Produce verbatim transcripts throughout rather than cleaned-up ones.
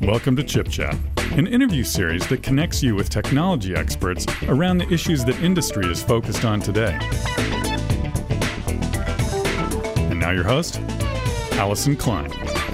Welcome to Chip Chat, an interview series that connects you with technology experts around the issues that industry is focused on today. And now your host, Allison Klein.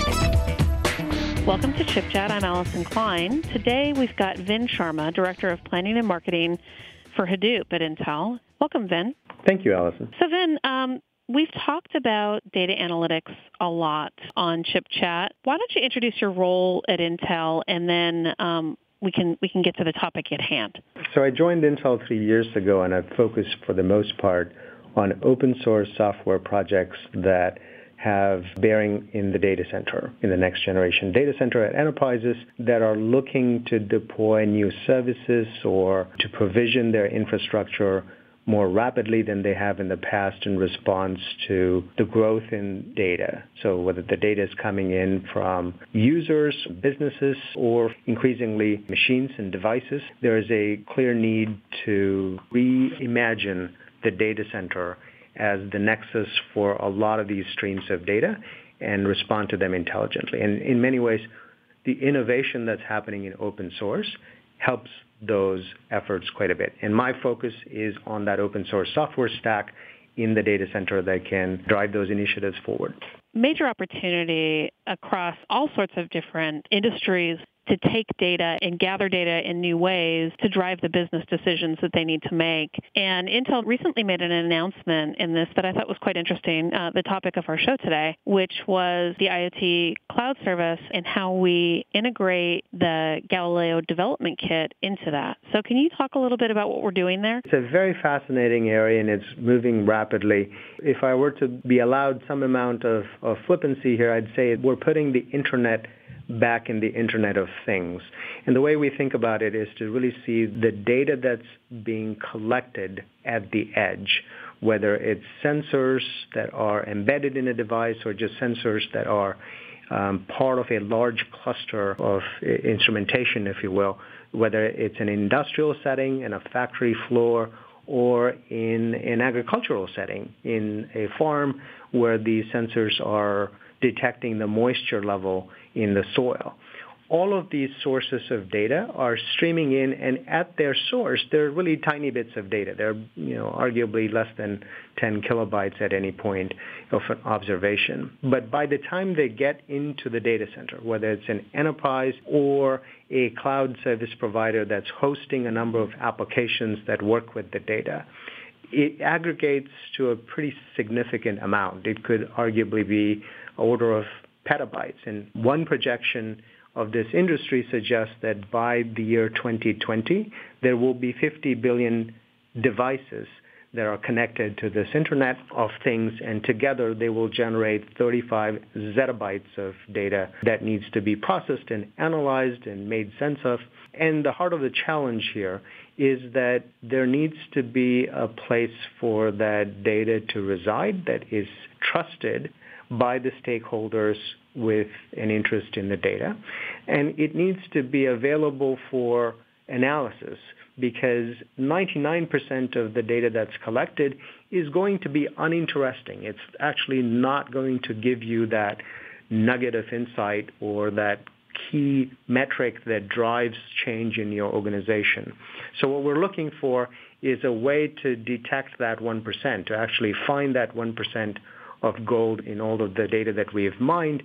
Welcome to Chip Chat. I'm Allison Klein. Today we've got Vin Sharma, Director of Planning and Marketing for Hadoop at Intel. Welcome, Vin. Thank you, Allison. So, Vin, um, we've talked about data analytics a lot on Chip Chat. Why don't you introduce your role at Intel, and then um, we can we can get to the topic at hand. So I joined Intel three years ago, and I've focused for the most part on open source software projects that have bearing in the data center, in the next generation data center at enterprises that are looking to deploy new services or to provision their infrastructure more rapidly than they have in the past in response to the growth in data. So whether the data is coming in from users, businesses, or increasingly machines and devices, there is a clear need to reimagine the data center as the nexus for a lot of these streams of data and respond to them intelligently. And in many ways, the innovation that's happening in open source helps those efforts quite a bit. And my focus is on that open source software stack in the data center that can drive those initiatives forward. Major opportunity across all sorts of different industries to take data and gather data in new ways to drive the business decisions that they need to make. And Intel recently made an announcement in this that I thought was quite interesting, uh, the topic of our show today, which was the IoT cloud service and how we integrate the Galileo development kit into that. So can you talk a little bit about what we're doing there? It's a very fascinating area, and it's moving rapidly. If I were to be allowed some amount of, of flippancy here, I'd say we're putting the internet back in the Internet of Things. And the way we think about it is to really see the data that's being collected at the edge, whether it's sensors that are embedded in a device or just sensors that are um, part of a large cluster of instrumentation, if you will, whether it's an industrial setting, in a factory floor, or in an agricultural setting, in a farm where these sensors are detecting the moisture level in the soil. All of these sources of data are streaming in, and at their source, they're really tiny bits of data. They're, you know, arguably less than ten kilobytes at any point of an observation. But by the time they get into the data center, whether it's an enterprise or a cloud service provider that's hosting a number of applications that work with the data, it aggregates to a pretty significant amount. It could arguably be order of petabytes. And one projection of this industry suggests that by the year twenty twenty, there will be fifty billion devices that are connected to this Internet of Things, and together they will generate thirty-five zettabytes of data that needs to be processed and analyzed and made sense of. And the heart of the challenge here is that there needs to be a place for that data to reside that is trusted by the stakeholders with an interest in the data. And it needs to be available for analysis, because ninety-nine percent of the data that's collected is going to be uninteresting. It's actually not going to give you that nugget of insight or that key metric that drives change in your organization. So what we're looking for is a way to detect that one percent, to actually find that one percent of gold in all of the data that we have mined.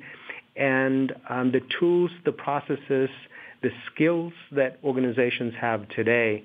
And um, the tools, the processes, the skills that organizations have today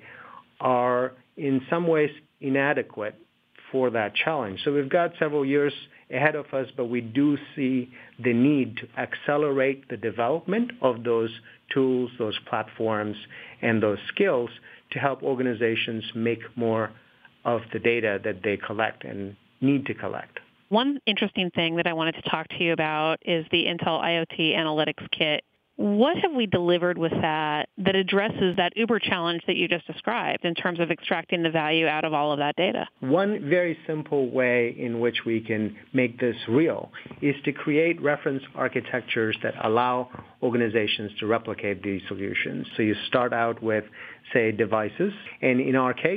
are in some ways inadequate for that challenge. So we've got several years ahead of us, but we do see the need to accelerate the development of those tools, those platforms, and those skills to help organizations make more of the data that they collect and need to collect. One interesting thing that I wanted to talk to you about is the Intel IoT Analytics Kit. What have we delivered with that that addresses that uber challenge that you just described in terms of extracting the value out of all of that data? One very simple way in which we can make this real is to create reference architectures that allow organizations to replicate these solutions. So you start out with, say, devices, and in our case,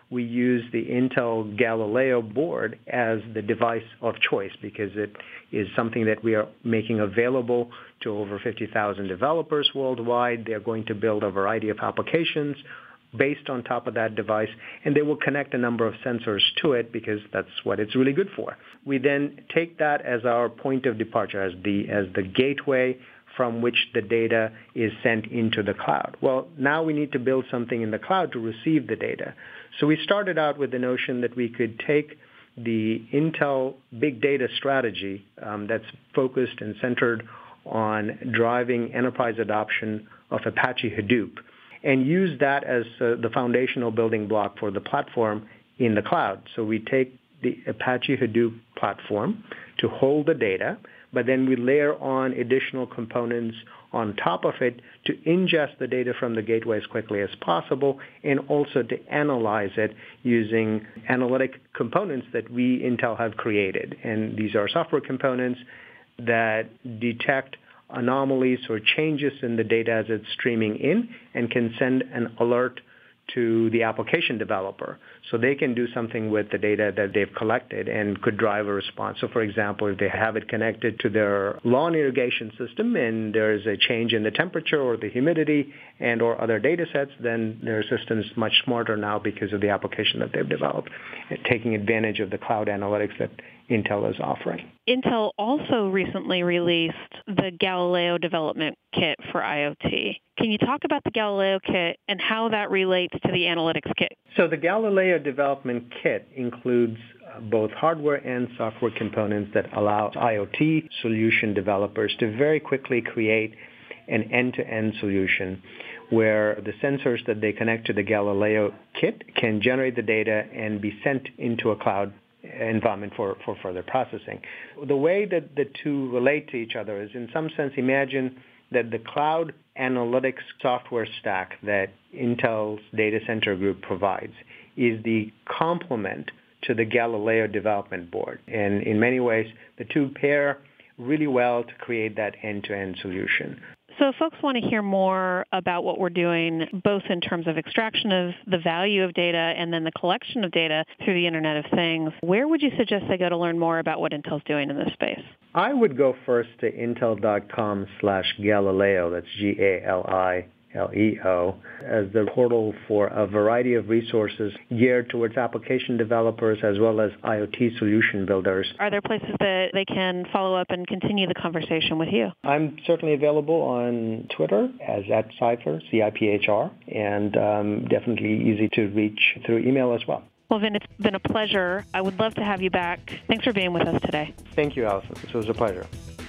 we use the Intel Galileo board as the device of choice because it is something that we are making available to over fifty thousand developers worldwide. They're going to build a variety of applications based on top of that device, and they will connect a number of sensors to it because that's what it's really good for. We then take that as our point of departure, as the as the gateway from which the data is sent into the cloud. Well, now we need to build something in the cloud to receive the data. So we started out with the notion that we could take the Intel big data strategy um, that's focused and centered on driving enterprise adoption of Apache Hadoop and use that as uh, the foundational building block for the platform in the cloud. So we take the Apache Hadoop platform to hold the data, but then we layer on additional components on top of it to ingest the data from the gateway as quickly as possible and also to analyze it using analytic components that we, Intel, have created. And these are software components that detect anomalies or changes in the data as it's streaming in and can send an alert to the application developer so they can do something with the data that they've collected and could drive a response. So, for example, if they have it connected to their lawn irrigation system and there's a change in the temperature or the humidity and or other data sets, then their system is much smarter now because of the application that they've developed, taking advantage of the cloud analytics that Intel is offering. Intel also recently released the Galileo development kit for IoT. Can you talk about the Galileo kit and how that relates to the analytics kit? So the Galileo development kit includes both hardware and software components that allow IoT solution developers to very quickly create an end-to-end solution where the sensors that they connect to the Galileo kit can generate the data and be sent into a cloud environment for, for further processing. The way that the two relate to each other is, in some sense, imagine that the cloud analytics software stack that Intel's data center group provides is the complement to the Galileo development board. And in many ways, the two pair really well to create that end-to-end solution. So if folks want to hear more about what we're doing, both in terms of extraction of the value of data and then the collection of data through the Internet of Things, where would you suggest they go to learn more about what Intel's doing in this space? I would go first to intel.com slash Galileo, that's G A L I L E O, as the portal for a variety of resources geared towards application developers as well as IoT solution builders. Are there places that they can follow up and continue the conversation with you? I'm certainly available on Twitter as at Cipher, C I P H R, and um, definitely easy to reach through email as well. Well, Vin, it's been a pleasure. I would love to have you back. Thanks for being with us today. Thank you, Allison. This was a pleasure.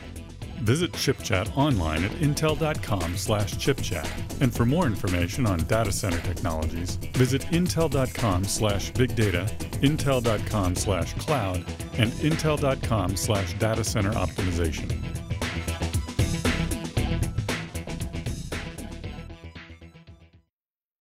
Visit ChipChat online at intel.com slash chipchat. And for more information on data center technologies, visit intel.com slash big data, intel.com slash cloud, and intel.com slash data center optimization.